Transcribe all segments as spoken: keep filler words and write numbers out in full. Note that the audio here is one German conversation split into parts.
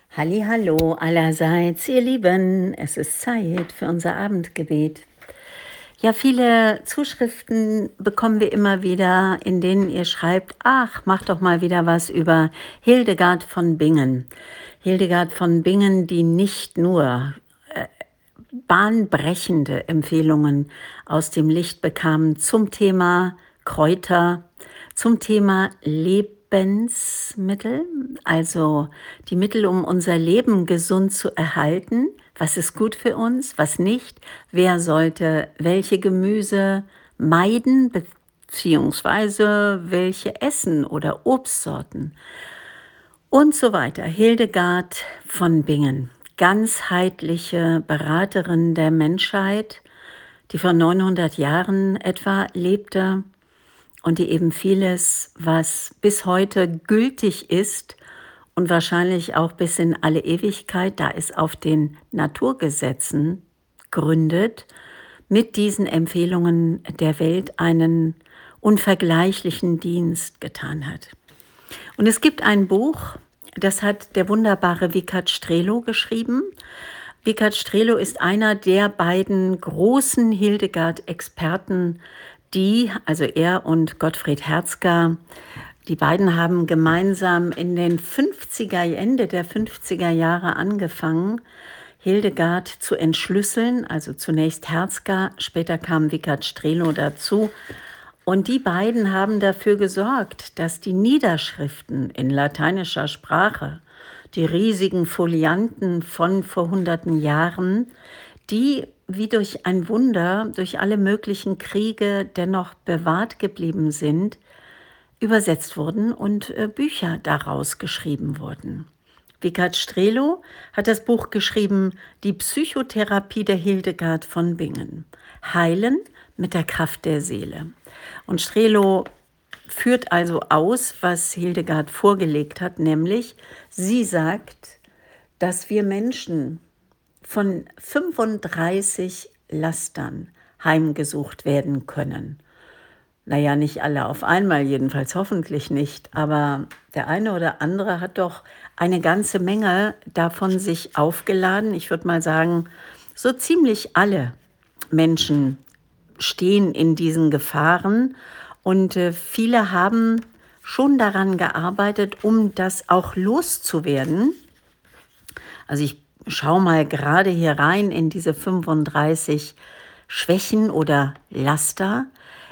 Hallihallo allerseits, ihr Lieben, es ist Zeit für unser Abendgebet. Ja, viele Zuschriften bekommen wir immer wieder, in denen ihr schreibt, ach, mach doch mal wieder was über Hildegard von Bingen. Hildegard von Bingen, die nicht nur äh, bahnbrechende Empfehlungen aus dem Licht bekam zum Thema Kräuter, zum Thema Lebensmittel, also die Mittel, um unser Leben gesund zu erhalten. Was ist gut für uns, was nicht? Wer sollte welche Gemüse meiden, beziehungsweise welche essen oder Obstsorten? Und so weiter. Hildegard von Bingen, ganzheitliche Beraterin der Menschheit, die vor neunhundert Jahren etwa lebte und die eben vieles, was bis heute gültig ist und wahrscheinlich auch bis in alle Ewigkeit, da es auf den Naturgesetzen gründet, mit diesen Empfehlungen der Welt einen unvergleichlichen Dienst getan hat. Und es gibt ein Buch, das hat der wunderbare Wiechert Strelo geschrieben. Wiechert Strelo ist einer der beiden großen Hildegard-Experten, die, also er und Gottfried Herzger, die beiden haben gemeinsam in den fünfziger, Ende der fünfziger Jahre angefangen, Hildegard zu entschlüsseln, also zunächst Herzger, später kam Wiechert Strelo dazu. Und die beiden haben dafür gesorgt, dass die Niederschriften in lateinischer Sprache, die riesigen Folianten von vor hunderten Jahren, die wie durch ein Wunder, durch alle möglichen Kriege dennoch bewahrt geblieben sind, übersetzt wurden und äh, Bücher daraus geschrieben wurden. Wiechert Strelo hat das Buch geschrieben, Die Psychotherapie der Hildegard von Bingen. Heilen mit der Kraft der Seele. Und Strelo führt also aus, was Hildegard vorgelegt hat, nämlich sie sagt, dass wir Menschen von fünfunddreißig Lastern heimgesucht werden können. Naja, nicht alle auf einmal, jedenfalls hoffentlich nicht, aber der eine oder andere hat doch eine ganze Menge davon sich aufgeladen. Ich würde mal sagen, so ziemlich alle Menschen stehen in diesen Gefahren und äh, viele haben schon daran gearbeitet, um das auch loszuwerden. Also ich schaue mal gerade hier rein in diese fünfunddreißig Schwächen oder Laster,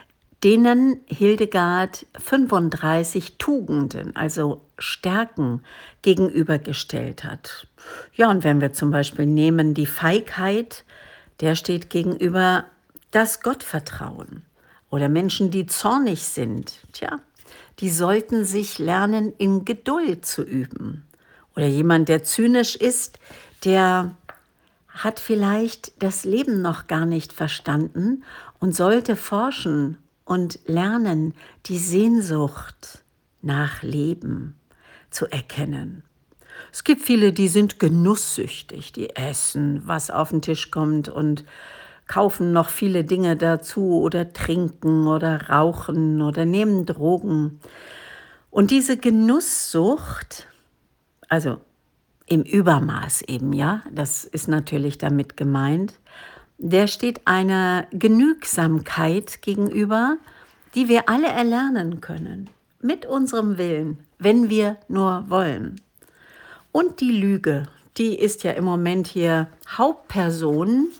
denen Hildegard fünfunddreißig Tugenden, also Stärken, gegenübergestellt hat. Ja, und wenn wir zum Beispiel nehmen die Feigheit, der steht gegenüber das Gottvertrauen. Oder Menschen, die zornig sind, tja, die sollten sich lernen, in Geduld zu üben. Oder jemand, der zynisch ist, der hat vielleicht das Leben noch gar nicht verstanden und sollte forschen und lernen, die Sehnsucht nach Leben zu erkennen. Es gibt viele, die sind genusssüchtig, die essen, was auf den Tisch kommt und kaufen noch viele Dinge dazu oder trinken oder rauchen oder nehmen Drogen. Und diese Genusssucht, also im Übermaß eben, ja, das ist natürlich damit gemeint, der steht einer Genügsamkeit gegenüber, die wir alle erlernen können, mit unserem Willen, wenn wir nur wollen. Und die Lüge, die ist ja im Moment hier Hauptperson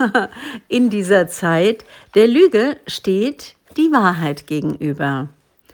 in dieser Zeit. Der Lüge steht die Wahrheit gegenüber.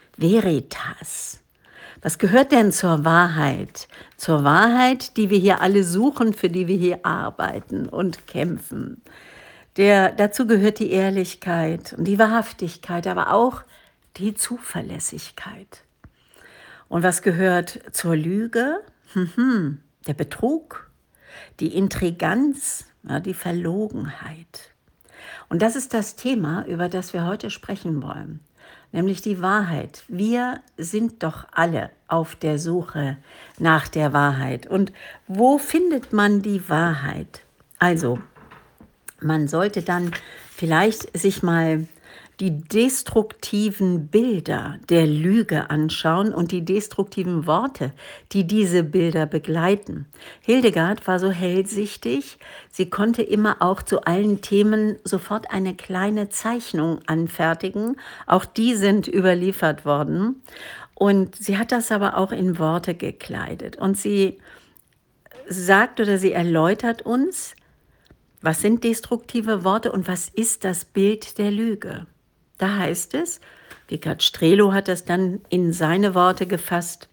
Veritas. Was gehört denn zur Wahrheit? Zur Wahrheit, die wir hier alle suchen, für die wir hier arbeiten und kämpfen. Der, dazu gehört die Ehrlichkeit und die Wahrhaftigkeit, aber auch die Zuverlässigkeit. Und was gehört zur Lüge? Hm, der Betrug, die Intriganz, ja, die Verlogenheit. Und das ist das Thema, über das wir heute sprechen wollen, nämlich die Wahrheit. Wir sind doch alle auf der Suche nach der Wahrheit. Und wo findet man die Wahrheit? Also, man sollte dann vielleicht sich mal die destruktiven Bilder der Lüge anschauen und die destruktiven Worte, die diese Bilder begleiten. Hildegard war so hellsichtig, sie konnte immer auch zu allen Themen sofort eine kleine Zeichnung anfertigen. Auch die sind überliefert worden. Und sie hat das aber auch in Worte gekleidet. Und sie sagt oder sie erläutert uns, was sind destruktive Worte und was ist das Bild der Lüge? Da heißt es, Wiechert Strelo hat das dann in seine Worte gefasst: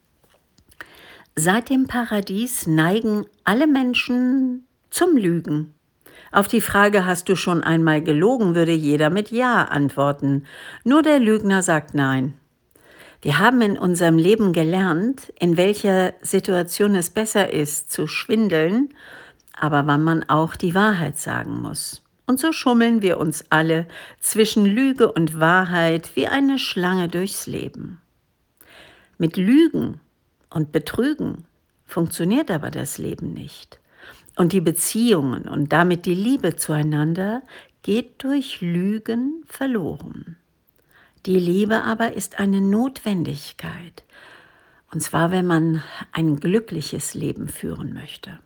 Seit dem Paradies neigen alle Menschen zum Lügen. Auf die Frage, hast du schon einmal gelogen, würde jeder mit Ja antworten. Nur der Lügner sagt Nein. Wir haben in unserem Leben gelernt, in welcher Situation es besser ist, zu schwindeln, aber wann man auch die Wahrheit sagen muss. Und so schummeln wir uns alle zwischen Lüge und Wahrheit wie eine Schlange durchs Leben. Mit Lügen und Betrügen funktioniert aber das Leben nicht. Und die Beziehungen und damit die Liebe zueinander geht durch Lügen verloren. Die Liebe aber ist eine Notwendigkeit, und zwar, wenn man ein glückliches Leben führen möchte.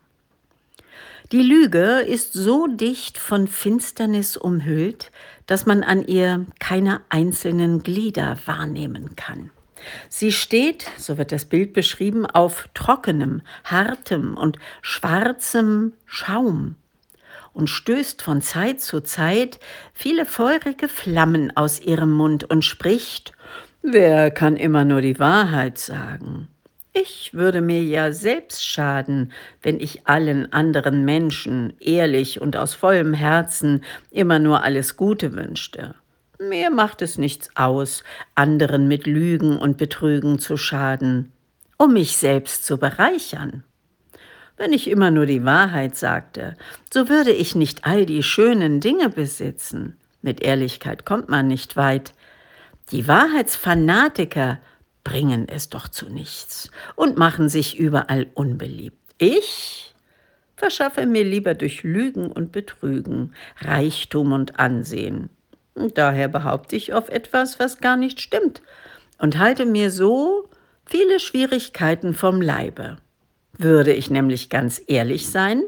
Die Lüge ist so dicht von Finsternis umhüllt, dass man an ihr keine einzelnen Glieder wahrnehmen kann. Sie steht, so wird das Bild beschrieben, auf trockenem, hartem und schwarzem Schaum und stößt von Zeit zu Zeit viele feurige Flammen aus ihrem Mund und spricht: Wer kann immer nur die Wahrheit sagen? Ich würde mir ja selbst schaden, wenn ich allen anderen Menschen ehrlich und aus vollem Herzen immer nur alles Gute wünschte. Mir macht es nichts aus, anderen mit Lügen und Betrügen zu schaden, um mich selbst zu bereichern. Wenn ich immer nur die Wahrheit sagte, so würde ich nicht all die schönen Dinge besitzen. Mit Ehrlichkeit kommt man nicht weit. Die Wahrheitsfanatiker bringen es doch zu nichts und machen sich überall unbeliebt. Ich verschaffe mir lieber durch Lügen und Betrügen Reichtum und Ansehen. Und daher behaupte ich auf etwas, was gar nicht stimmt, und halte mir so viele Schwierigkeiten vom Leibe. Würde ich nämlich ganz ehrlich sein,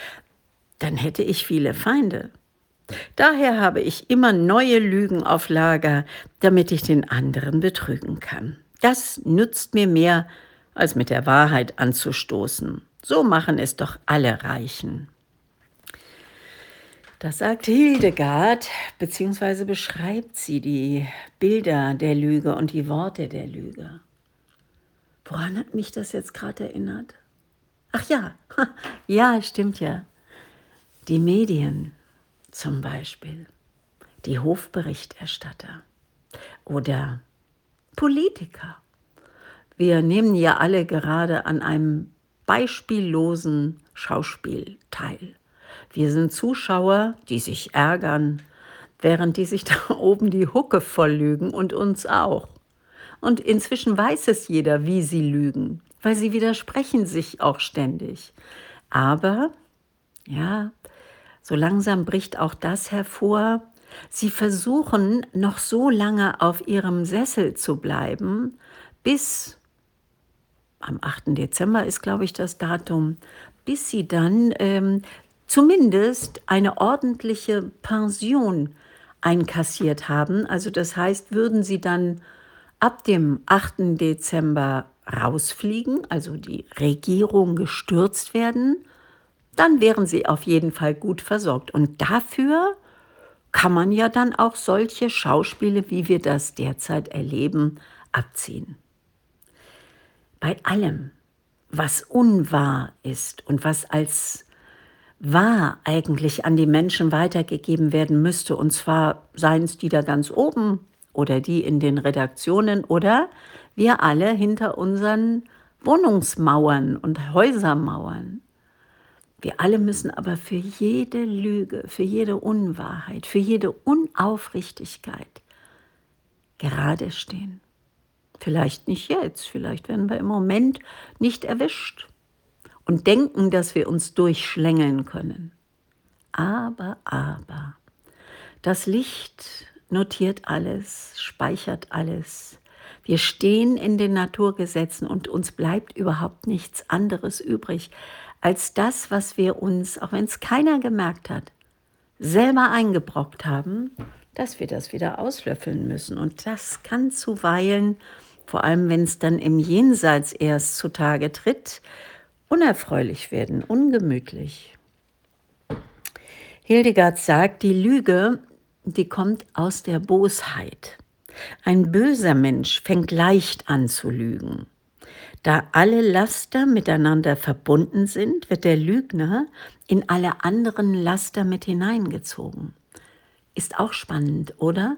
dann hätte ich viele Feinde. Daher habe ich immer neue Lügen auf Lager, damit ich den anderen betrügen kann. Das nützt mir mehr, als mit der Wahrheit anzustoßen. So machen es doch alle Reichen. Das sagt Hildegard, beziehungsweise beschreibt sie die Bilder der Lüge und die Worte der Lüge. Woran hat mich das jetzt gerade erinnert? Ach ja, ja, stimmt ja. Die Medien zum Beispiel, die Hofberichterstatter oder Politiker. Wir nehmen ja alle gerade an einem beispiellosen Schauspiel teil. Wir sind Zuschauer, die sich ärgern, während die sich da oben die Hucke voll lügen und uns auch. Und inzwischen weiß es jeder, wie sie lügen, weil sie widersprechen sich auch ständig. Aber, ja, so langsam bricht auch das hervor. Sie versuchen, noch so lange auf ihrem Sessel zu bleiben, bis, am achten Dezember ist, glaube ich, das Datum, bis sie dann ähm, zumindest eine ordentliche Pension einkassiert haben. Also das heißt, würden sie dann ab dem achten Dezember rausfliegen, also die Regierung gestürzt werden, dann wären sie auf jeden Fall gut versorgt. Und dafür kann man ja dann auch solche Schauspiele, wie wir das derzeit erleben, abziehen. Bei allem, was unwahr ist und was als wahr eigentlich an die Menschen weitergegeben werden müsste, und zwar seien es die da ganz oben oder die in den Redaktionen oder wir alle hinter unseren Wohnungsmauern und Häusermauern. Wir alle müssen aber für jede Lüge, für jede Unwahrheit, für jede Unaufrichtigkeit gerade stehen. Vielleicht nicht jetzt, vielleicht werden wir im Moment nicht erwischt und denken, dass wir uns durchschlängeln können. Aber, aber, das Licht notiert alles, speichert alles. Wir stehen in den Naturgesetzen und uns bleibt überhaupt nichts anderes übrig, als das, was wir uns, auch wenn es keiner gemerkt hat, selber eingebrockt haben, dass wir das wieder auslöffeln müssen. Und das kann zuweilen, vor allem wenn es dann im Jenseits erst zutage tritt, unerfreulich werden, ungemütlich. Hildegard sagt, die Lüge, die kommt aus der Bosheit. Ein böser Mensch fängt leicht an zu lügen. Da alle Laster miteinander verbunden sind, wird der Lügner in alle anderen Laster mit hineingezogen. Ist auch spannend, oder?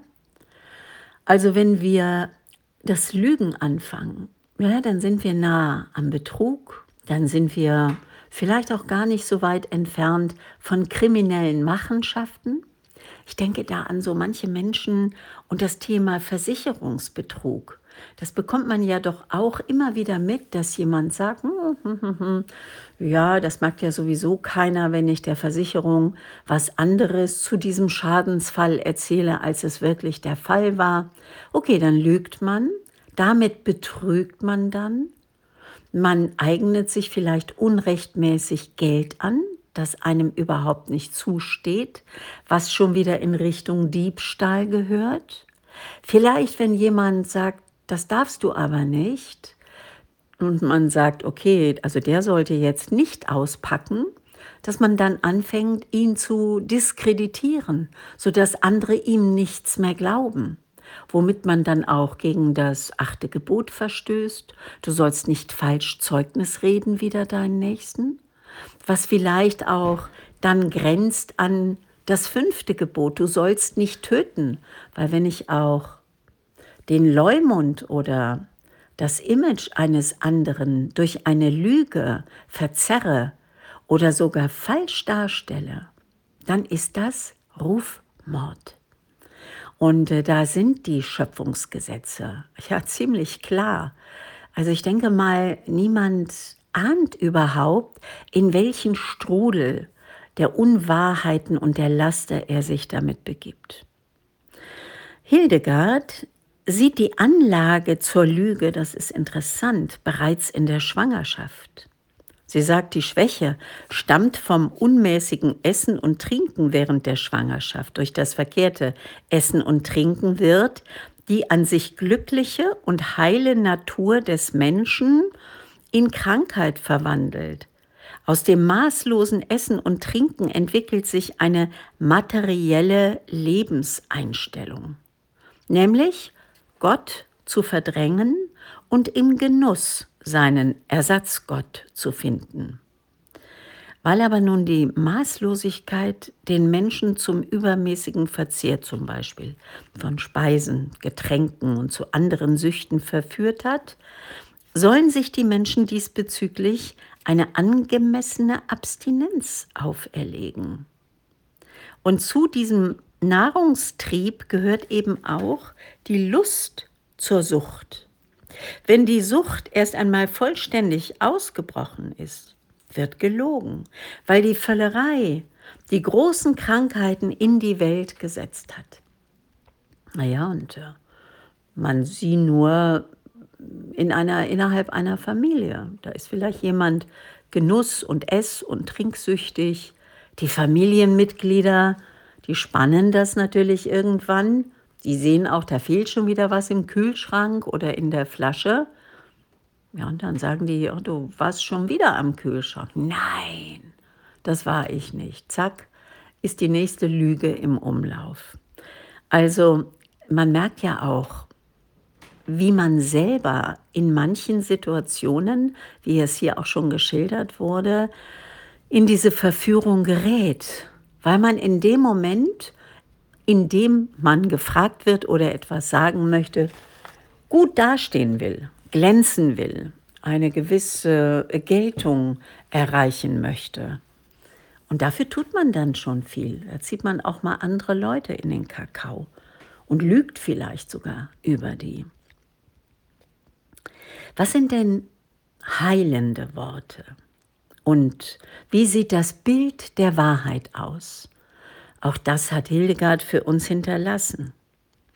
Also wenn wir das Lügen anfangen, ja, dann sind wir nah am Betrug, dann sind wir vielleicht auch gar nicht so weit entfernt von kriminellen Machenschaften. Ich denke da an so manche Menschen und das Thema Versicherungsbetrug. Das bekommt man ja doch auch immer wieder mit, dass jemand sagt, hm, hm, hm, hm, ja, das mag ja sowieso keiner, wenn ich der Versicherung was anderes zu diesem Schadensfall erzähle, als es wirklich der Fall war. Okay, dann lügt man, damit betrügt man dann. Man eignet sich vielleicht unrechtmäßig Geld an, das einem überhaupt nicht zusteht, was schon wieder in Richtung Diebstahl gehört. Vielleicht, wenn jemand sagt, das darfst du aber nicht, und man sagt, okay, also der sollte jetzt nicht auspacken, dass man dann anfängt, ihn zu diskreditieren, sodass andere ihm nichts mehr glauben. Womit man dann auch gegen das achte Gebot verstößt. Du sollst nicht falsch Zeugnis reden wider deinen Nächsten. Was vielleicht auch dann grenzt an das fünfte Gebot. Du sollst nicht töten. Weil wenn ich auch den Leumund oder das Image eines anderen durch eine Lüge verzerre oder sogar falsch darstelle, dann ist das Rufmord. Und äh, da sind die Schöpfungsgesetze ja ziemlich klar. Also ich denke mal, niemand ahnt überhaupt, in welchen Strudel der Unwahrheiten und der Laster er sich damit begibt. Hildegard sieht die Anlage zur Lüge, das ist interessant, bereits in der Schwangerschaft. Sie sagt, die Schwäche stammt vom unmäßigen Essen und Trinken während der Schwangerschaft. Durch das verkehrte Essen und Trinken wird die an sich glückliche und heile Natur des Menschen in Krankheit verwandelt. Aus dem maßlosen Essen und Trinken entwickelt sich eine materielle Lebenseinstellung, nämlich Gott zu verdrängen und im Genuss seinen Ersatzgott zu finden. Weil aber nun die Maßlosigkeit den Menschen zum übermäßigen Verzehr zum Beispiel von Speisen, Getränken und zu anderen Süchten verführt hat, sollen sich die Menschen diesbezüglich eine angemessene Abstinenz auferlegen. Und zu diesem Nahrungstrieb gehört eben auch die Lust zur Sucht. Wenn die Sucht erst einmal vollständig ausgebrochen ist, wird gelogen, weil die Völlerei die großen Krankheiten in die Welt gesetzt hat. Naja, und äh, man sie nur in einer, innerhalb einer Familie. Da ist vielleicht jemand genuss- und ess- und trinksüchtig. Die Familienmitglieder, die spannen das natürlich irgendwann. Die sehen auch, da fehlt schon wieder was im Kühlschrank oder in der Flasche. Ja, und dann sagen die, oh, du warst schon wieder am Kühlschrank. Nein, das war ich nicht. Zack, ist die nächste Lüge im Umlauf. Also man merkt ja auch, wie man selber in manchen Situationen, wie es hier auch schon geschildert wurde, in diese Verführung gerät, weil man in dem Moment, in dem man gefragt wird oder etwas sagen möchte, gut dastehen will, glänzen will, eine gewisse Geltung erreichen möchte. Und dafür tut man dann schon viel. Da zieht man auch mal andere Leute in den Kakao und lügt vielleicht sogar über die. Was sind denn heilende Worte? Und wie sieht das Bild der Wahrheit aus? Auch das hat Hildegard für uns hinterlassen.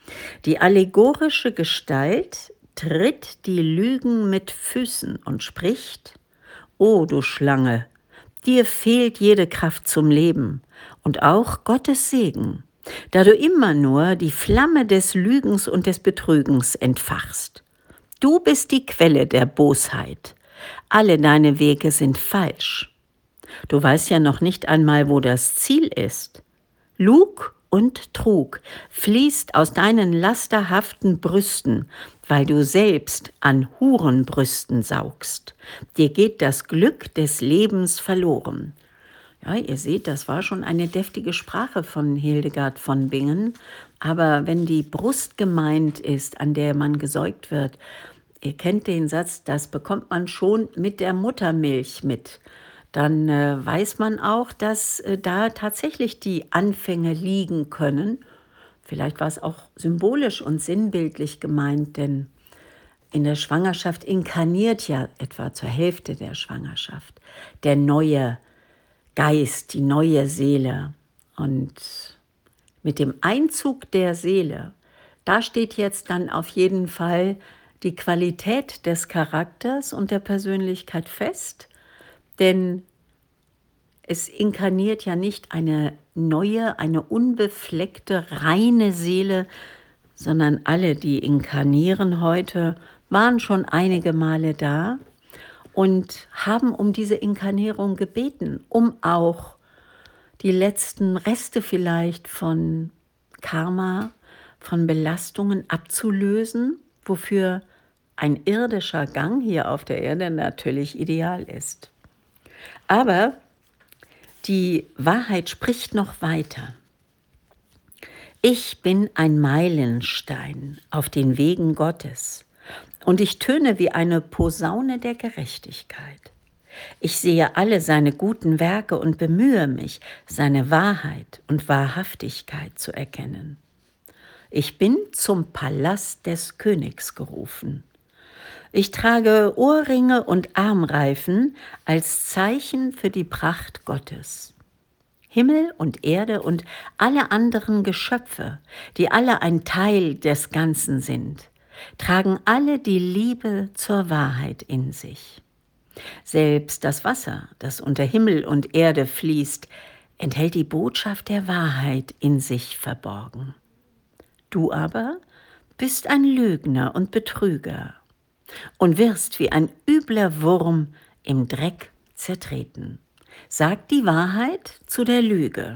Die allegorische Gestalt tritt die Lügen mit Füßen und spricht: O du Schlange, dir fehlt jede Kraft zum Leben und auch Gottes Segen, da du immer nur die Flamme des Lügens und des Betrügens entfachst. Du bist die Quelle der Bosheit. Alle deine Wege sind falsch. Du weißt ja noch nicht einmal, wo das Ziel ist. Lug und Trug fließt aus deinen lasterhaften Brüsten, weil du selbst an Hurenbrüsten saugst. Dir geht das Glück des Lebens verloren. Ja, ihr seht, das war schon eine deftige Sprache von Hildegard von Bingen. Aber wenn die Brust gemeint ist, an der man gesäugt wird, ihr kennt den Satz, das bekommt man schon mit der Muttermilch mit, dann äh, weiß man auch, dass äh, da tatsächlich die Anfänge liegen können. Vielleicht war es auch symbolisch und sinnbildlich gemeint, denn in der Schwangerschaft inkarniert ja etwa zur Hälfte der Schwangerschaft der neue Geist, die neue Seele. Und mit dem Einzug der Seele, da steht jetzt dann auf jeden Fall die Qualität des Charakters und der Persönlichkeit fest, denn es inkarniert ja nicht eine neue, eine unbefleckte, reine Seele, sondern alle, die inkarnieren heute, waren schon einige Male da und haben um diese Inkarnierung gebeten, um auch die letzten Reste vielleicht von Karma, von Belastungen abzulösen, wofür ein irdischer Gang hier auf der Erde natürlich ideal ist. Aber die Wahrheit spricht noch weiter. Ich bin ein Meilenstein auf den Wegen Gottes und ich töne wie eine Posaune der Gerechtigkeit. Ich sehe alle seine guten Werke und bemühe mich, seine Wahrheit und Wahrhaftigkeit zu erkennen. Ich bin zum Palast des Königs gerufen. Ich trage Ohrringe und Armreifen als Zeichen für die Pracht Gottes. Himmel und Erde und alle anderen Geschöpfe, die alle ein Teil des Ganzen sind, tragen alle die Liebe zur Wahrheit in sich. Selbst das Wasser, das unter Himmel und Erde fließt, enthält die Botschaft der Wahrheit in sich verborgen. Du aber bist ein Lügner und Betrüger und wirst wie ein übler Wurm im Dreck zertreten. Sagt die Wahrheit zu der Lüge.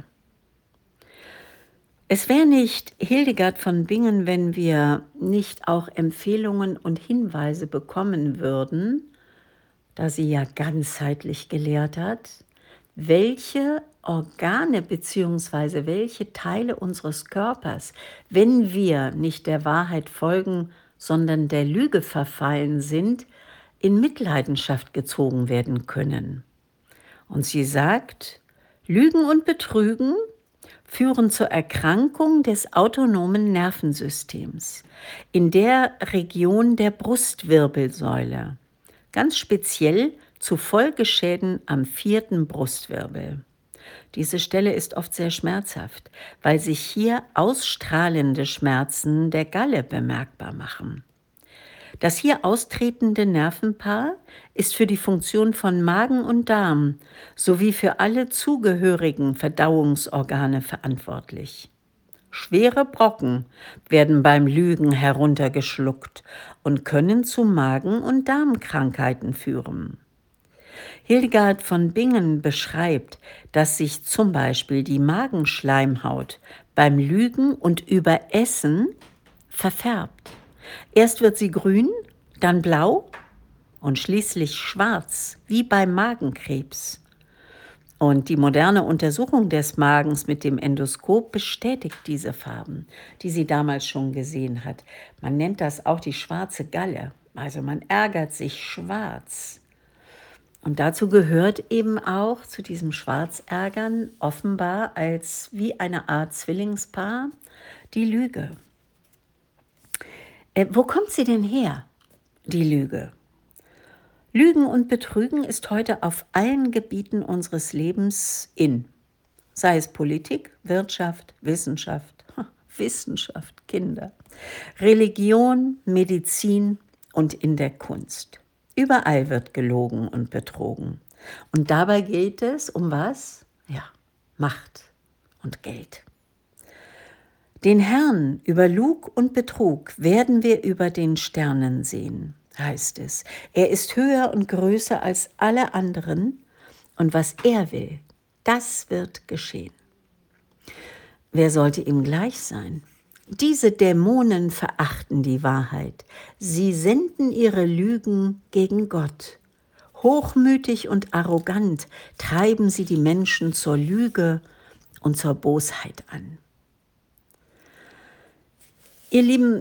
Es wäre nicht Hildegard von Bingen, wenn wir nicht auch Empfehlungen und Hinweise bekommen würden, da sie ja ganzheitlich gelehrt hat, welche Organe bzw. welche Teile unseres Körpers, wenn wir nicht der Wahrheit folgen, sondern der Lüge verfallen sind, in Mitleidenschaft gezogen werden können. Und sie sagt, Lügen und Betrügen führen zur Erkrankung des autonomen Nervensystems in der Region der Brustwirbelsäule, ganz speziell zu Folgeschäden am vierten Brustwirbel. Diese Stelle ist oft sehr schmerzhaft, weil sich hier ausstrahlende Schmerzen der Galle bemerkbar machen. Das hier austretende Nervenpaar ist für die Funktion von Magen und Darm sowie für alle zugehörigen Verdauungsorgane verantwortlich. Schwere Brocken werden beim Lügen heruntergeschluckt und können zu Magen- und Darmkrankheiten führen. Hildegard von Bingen beschreibt, dass sich zum Beispiel die Magenschleimhaut beim Lügen und Überessen verfärbt. Erst wird sie grün, dann blau und schließlich schwarz, wie beim Magenkrebs. Und die moderne Untersuchung des Magens mit dem Endoskop bestätigt diese Farben, die sie damals schon gesehen hat. Man nennt das auch die schwarze Galle, also man ärgert sich schwarz. Und dazu gehört eben auch zu diesem Schwarzärgern offenbar als wie eine Art Zwillingspaar die Lüge. Äh, wo kommt sie denn her, die Lüge? Lügen und Betrügen ist heute auf allen Gebieten unseres Lebens in, sei es Politik, Wirtschaft, Wissenschaft, Wissenschaft, Kinder, Religion, Medizin und in der Kunst. Überall wird gelogen und betrogen. Und dabei geht es um was? Ja, Macht und Geld. Den Herrn über Lug und Betrug werden wir über den Sternen sehen, heißt es. Er ist höher und größer als alle anderen, und was er will, das wird geschehen. Wer sollte ihm gleich sein? Diese Dämonen verachten die Wahrheit. Sie senden ihre Lügen gegen Gott. Hochmütig und arrogant treiben sie die Menschen zur Lüge und zur Bosheit an. Ihr Lieben,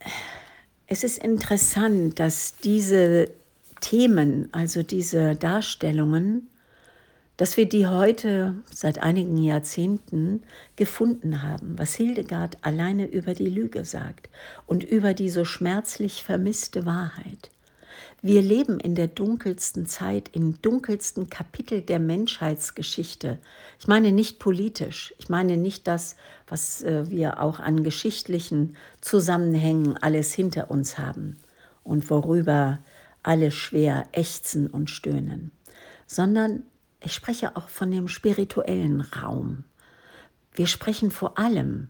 es ist interessant, dass diese Themen, also diese Darstellungen, dass wir die heute seit einigen Jahrzehnten gefunden haben, was Hildegard alleine über die Lüge sagt und über die so schmerzlich vermisste Wahrheit. Wir leben in der dunkelsten Zeit, im dunkelsten Kapitel der Menschheitsgeschichte. Ich meine nicht politisch, ich meine nicht das, was äh, wir auch an geschichtlichen Zusammenhängen alles hinter uns haben und worüber alle schwer ächzen und stöhnen, sondern ich spreche auch von dem spirituellen Raum. Wir sprechen vor allem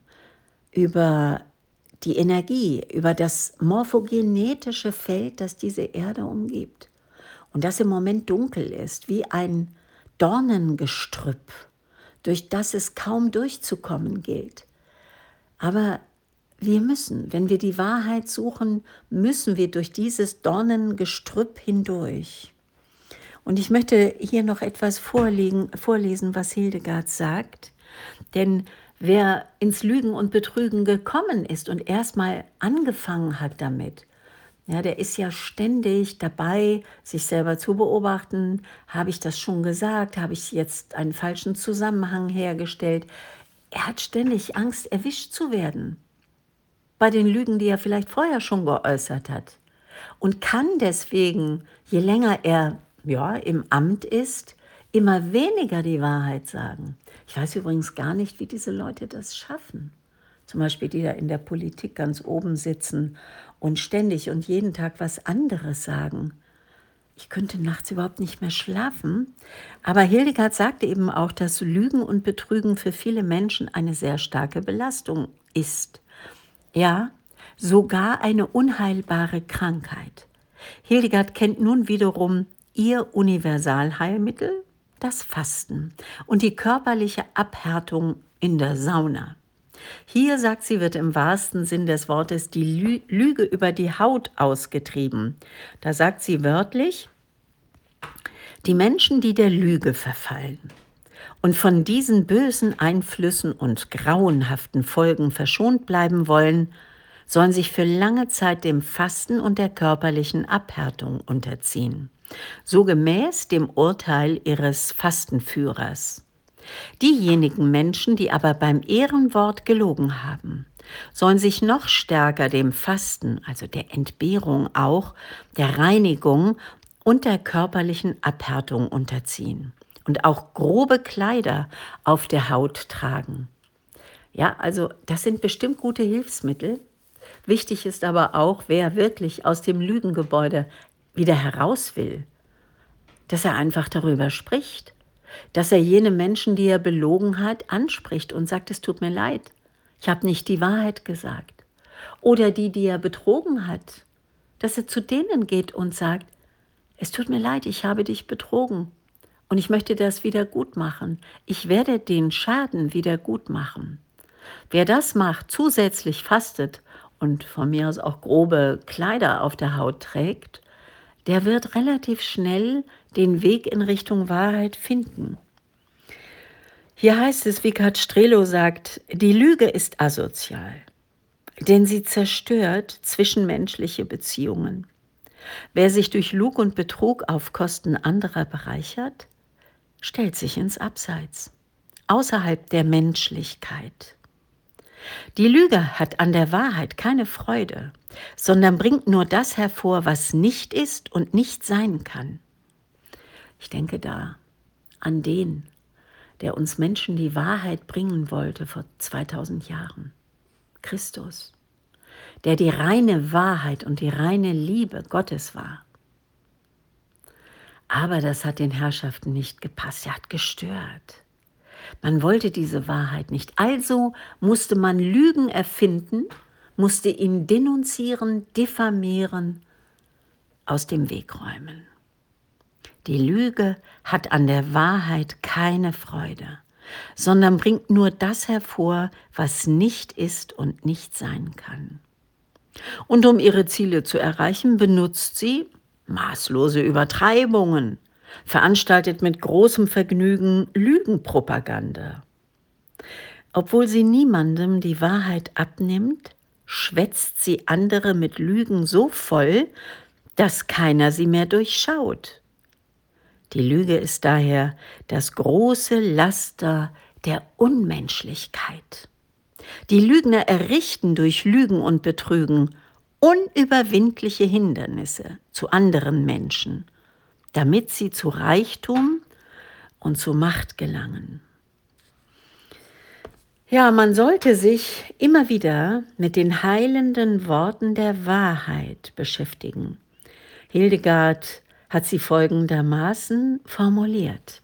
über die Energie, über das morphogenetische Feld, das diese Erde umgibt und das im Moment dunkel ist, wie ein Dornengestrüpp, durch das es kaum durchzukommen gilt. Aber wir müssen, wenn wir die Wahrheit suchen, müssen wir durch dieses Dornengestrüpp hindurch. Und ich möchte hier noch etwas vorlegen, vorlesen, was Hildegard sagt, denn wer ins Lügen und Betrügen gekommen ist und erstmal angefangen hat damit, ja, der ist ja ständig dabei, sich selber zu beobachten. Habe ich das schon gesagt? Habe ich jetzt einen falschen Zusammenhang hergestellt? Er hat ständig Angst, erwischt zu werden bei den Lügen, die er vielleicht vorher schon geäußert hat. Und kann deswegen, je länger er ja, im Amt ist, immer weniger die Wahrheit sagen. Ich weiß übrigens gar nicht, wie diese Leute das schaffen. Zum Beispiel die da in der Politik ganz oben sitzen und ständig und jeden Tag was anderes sagen. Ich könnte nachts überhaupt nicht mehr schlafen. Aber Hildegard sagte eben auch, dass Lügen und Betrügen für viele Menschen eine sehr starke Belastung ist. Ja, sogar eine unheilbare Krankheit. Hildegard kennt nun wiederum ihr Universalheilmittel, das Fasten und die körperliche Abhärtung in der Sauna. Hier, sagt sie, wird im wahrsten Sinn des Wortes die Lü- Lüge über die Haut ausgetrieben. Da sagt sie wörtlich, die Menschen, die der Lüge verfallen und von diesen bösen Einflüssen und grauenhaften Folgen verschont bleiben wollen, sollen sich für lange Zeit dem Fasten und der körperlichen Abhärtung unterziehen, so gemäß dem Urteil ihres Fastenführers. Diejenigen Menschen, die aber beim Ehrenwort gelogen haben, sollen sich noch stärker dem Fasten, also der Entbehrung auch, der Reinigung und der körperlichen Abhärtung unterziehen und auch grobe Kleider auf der Haut tragen. Ja, also das sind bestimmt gute Hilfsmittel. Wichtig ist aber auch, wer wirklich aus dem Lügengebäude wieder heraus will, dass er einfach darüber spricht, dass er jene Menschen, die er belogen hat, anspricht und sagt, es tut mir leid, ich habe nicht die Wahrheit gesagt. Oder die, die er betrogen hat, dass er zu denen geht und sagt, es tut mir leid, ich habe dich betrogen und ich möchte das wieder gut machen. Ich werde den Schaden wieder gut machen. Wer das macht, zusätzlich fastet und von mir aus auch grobe Kleider auf der Haut trägt, der wird relativ schnell den Weg in Richtung Wahrheit finden. Hier heißt es, wie Kat Strelo sagt, die Lüge ist asozial, denn sie zerstört zwischenmenschliche Beziehungen. Wer sich durch Lug und Betrug auf Kosten anderer bereichert, stellt sich ins Abseits, außerhalb der Menschlichkeit. Die Lüge hat an der Wahrheit keine Freude, sondern bringt nur das hervor, was nicht ist und nicht sein kann. Ich denke da an den, der uns Menschen die Wahrheit bringen wollte vor zweitausend Jahren. Christus, der die reine Wahrheit und die reine Liebe Gottes war. Aber das hat den Herrschaften nicht gepasst, er hat gestört. Man wollte diese Wahrheit nicht, also musste man Lügen erfinden, musste ihn denunzieren, diffamieren, aus dem Weg räumen. Die Lüge hat an der Wahrheit keine Freude, sondern bringt nur das hervor, was nicht ist und nicht sein kann. Und um ihre Ziele zu erreichen, benutzt sie maßlose Übertreibungen, veranstaltet mit großem Vergnügen Lügenpropaganda. Obwohl sie niemandem die Wahrheit abnimmt, schwätzt sie andere mit Lügen so voll, dass keiner sie mehr durchschaut. Die Lüge ist daher das große Laster der Unmenschlichkeit. Die Lügner errichten durch Lügen und Betrügen unüberwindliche Hindernisse zu anderen Menschen, damit sie zu Reichtum und zu Macht gelangen. Ja, man sollte sich immer wieder mit den heilenden Worten der Wahrheit beschäftigen. Hildegard hat sie folgendermaßen formuliert: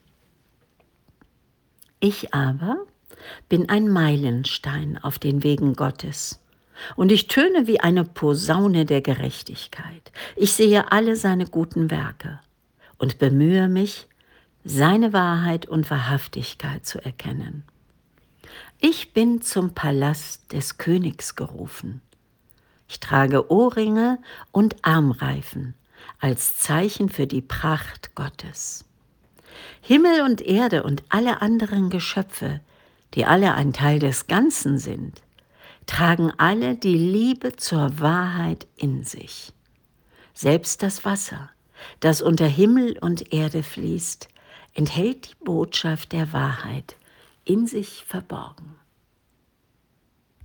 Ich aber bin ein Meilenstein auf den Wegen Gottes, und ich töne wie eine Posaune der Gerechtigkeit. Ich sehe alle seine guten Werke und bemühe mich, seine Wahrheit und Wahrhaftigkeit zu erkennen. Ich bin zum Palast des Königs gerufen. Ich trage Ohrringe und Armreifen als Zeichen für die Pracht Gottes. Himmel und Erde und alle anderen Geschöpfe, die alle ein Teil des Ganzen sind, tragen alle die Liebe zur Wahrheit in sich. Selbst das Wasser, das unter Himmel und Erde fließt, enthält die Botschaft der Wahrheit in sich verborgen.